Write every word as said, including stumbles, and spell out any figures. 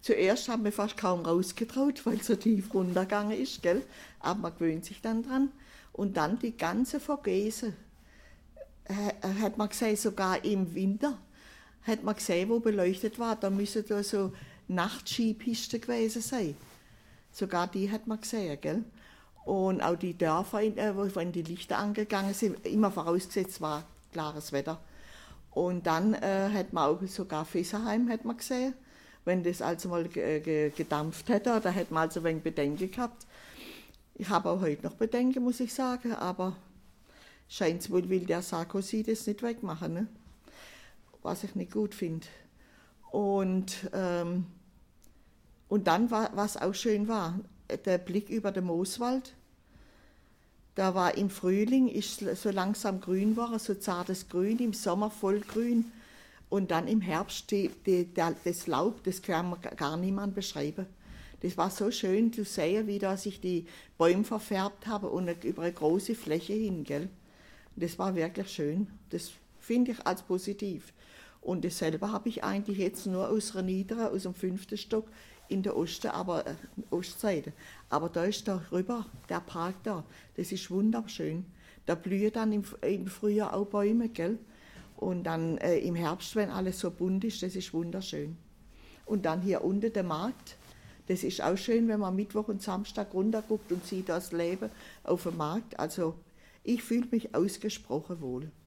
zuerst haben wir fast kaum rausgetraut, weil es so tief runtergegangen ist, gell? Aber man gewöhnt sich dann dran. Und dann die ganze Vogese, äh, hat man gesehen, sogar im Winter, hat man gesehen, wo beleuchtet war, da müssen da so Nachtskipisten gewesen sein. Sogar die hat man gesehen, gell? Und auch die Dörfer, äh, wo wenn die Lichter angegangen sind, immer vorausgesetzt war klares Wetter. Und dann äh, hat man auch sogar Fessenheim hat man gesehen, wenn das also mal ge ge gedampft hätte, da hätte man also ein wenig Bedenken gehabt. Ich habe auch heute noch Bedenken, muss ich sagen, aber scheint es wohl, will der Sarkozy das nicht wegmachen, ne? Was ich nicht gut finde. Und, ähm, und dann, war, was auch schön war, der Blick über den Mooswald. Da war im Frühling, ist so langsam grün war, so zartes Grün, im Sommer voll grün. Und dann im Herbst, die, die, der, das Laub, das kann man gar niemand beschreiben. Das war so schön zu sehen, wie da sich die Bäume verfärbt haben und über eine große Fläche hin, gell? Das war wirklich schön. Das finde ich als positiv. Und dasselbe habe ich eigentlich jetzt nur aus der Niederen, aus dem fünften Stock in der Osten, aber äh, Ostseite. Aber da ist da rüber, der Park da, das ist wunderschön. Da blühen dann im, im Frühjahr auch Bäume, gell? Und dann äh, im Herbst, wenn alles so bunt ist, das ist wunderschön. Und dann hier unten der Markt, das ist auch schön, wenn man Mittwoch und Samstag runterguckt und sieht das Leben auf dem Markt. Also ich fühle mich ausgesprochen wohl.